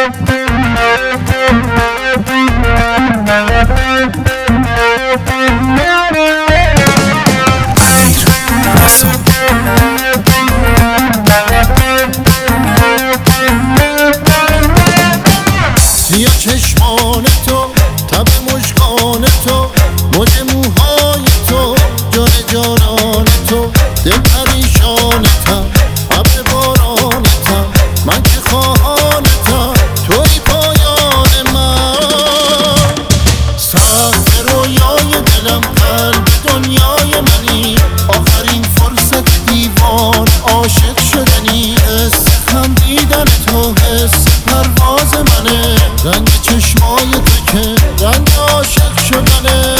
سیاه چشمان تو، تب مژگان تو، موج موهای تو، جان جانان تو، دل پریشانتم، ابر بارانتم، من که خواهانتم، توی پایان من. سخت رویای دلم، قلب دنیای منی، آخرین فرصت دیوان عاشق شدنی. حس خندیدن تو، حس پرواز منه، رنگ چشمای تو که رنگ عاشق شدنه.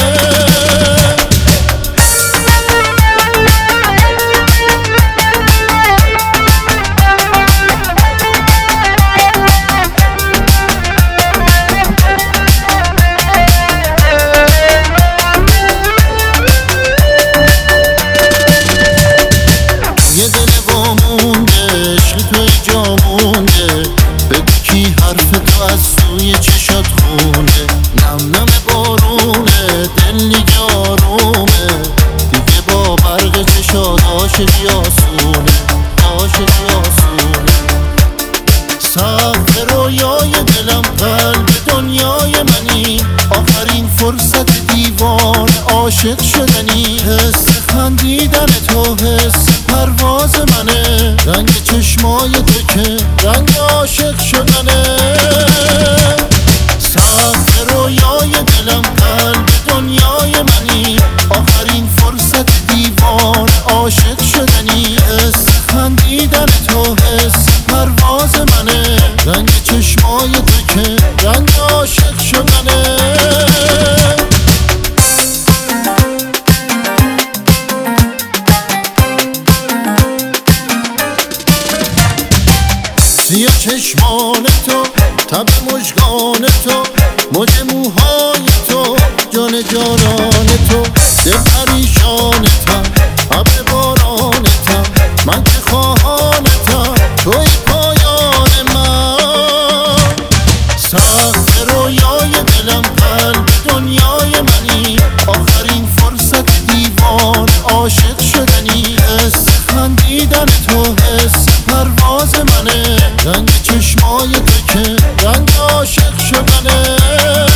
یه دل وامونده، عشق توی جا مونده، بگو کی حرف تو از سوی چشات خونده. نم نم بارونه، دل نیجارومه، دیگه با برق چشات عاشقی آسونه، عاشقی آسونه. سقف رویای دلم، قلب دنیای منی، آخرین فرصت دیوان عاشق شدنی. حس خندیدن تو، حس پرواز منه، رنگ چشمای تو که رنگ عاشق شدنه. سقف رویای دلم، قلب دنیای منی، آخرین فرصت دیوان عاشق شدنی. حس خندیدن تو، حس پرواز منه، رنگ چشمای تو که رنگ عاشق شدنه. سیاه چشمان تو، تب مژگان تو، موج موهای تو، جان جانان تو، دل پریشانتم، ابر بارانتم، من که خواهانتم، توی پایان من. سقف رویای دلم، قلب دنیای منی، آخرین فرصت دیوان عاشق شدنی. حس خندیدن تو، حس پرواز منه، رنگ چشمای تو که رنگ عاشق شدنه.